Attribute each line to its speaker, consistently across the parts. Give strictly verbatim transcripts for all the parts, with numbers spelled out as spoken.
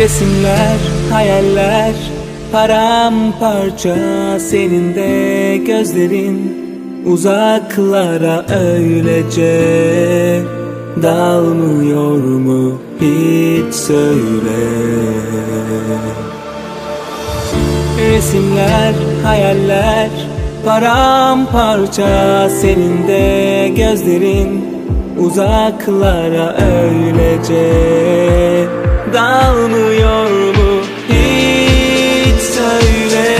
Speaker 1: Resimler, hayaller, paramparça. Senin de gözlerin uzaklara öylece dalmıyor mu hiç söyle. Resimler, hayaller, paramparça. Senin de gözlerin uzaklara öylece dalmıyor mu hiç söyle.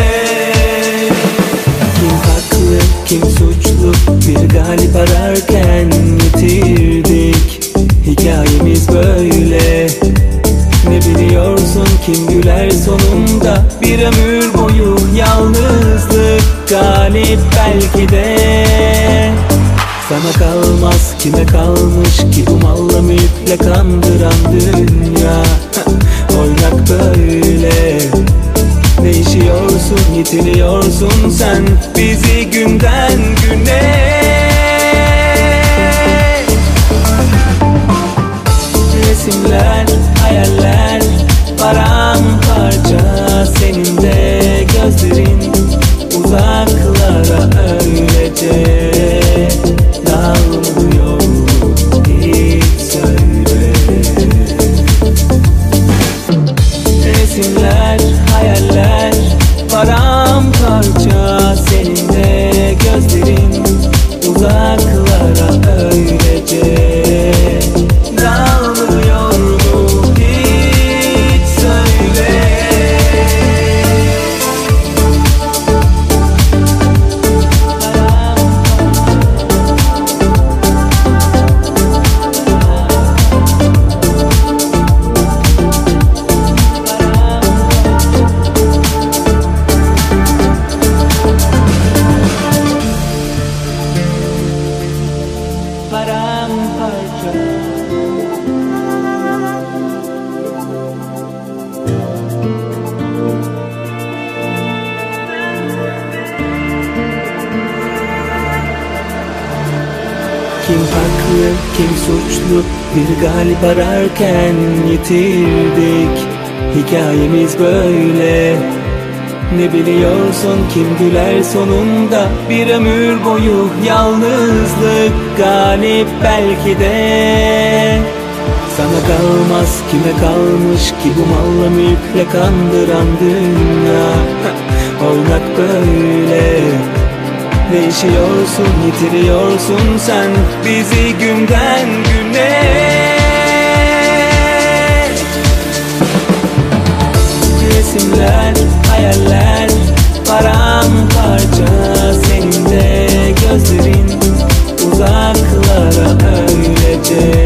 Speaker 1: Kim haklı, kim suçlu, bir galip ararken yitirdik. Hikayemiz böyle. Ne biliyorsun, kim güler sonunda? Bir ömür boyu yalnızlık galip belki de. Sana kalmaz, kime kalmış ki bu malla mülkle kandıran dünya? Oynak böyle. Değişiyorsun, yitiriyorsun sen bizi günden güne. Resimler, hayaller, paramparça. Senin de gözlerin uzaklara öylece dalmıyor mu hiç söyle. Resimler, hayaller, paramparça. Senin de gözlerin uzaklara öylece dalmıyor mu hiç söyle. Kim haklı, kim suçlu, bir galip ararken yitirdik. Hikayemiz böyle. Ne biliyorsun, kim güler sonunda? Bir ömür boyu yalnızlık galip belki de. Sana kalmaz, kime kalmış ki bu malla mülkle kandıran dünya? Oynak böyle. Değişiyorsun, yitiriyorsun sen bizi günden güne. Resimler, hayaller, paramparça. Senin de gözlerin uzaklara öylece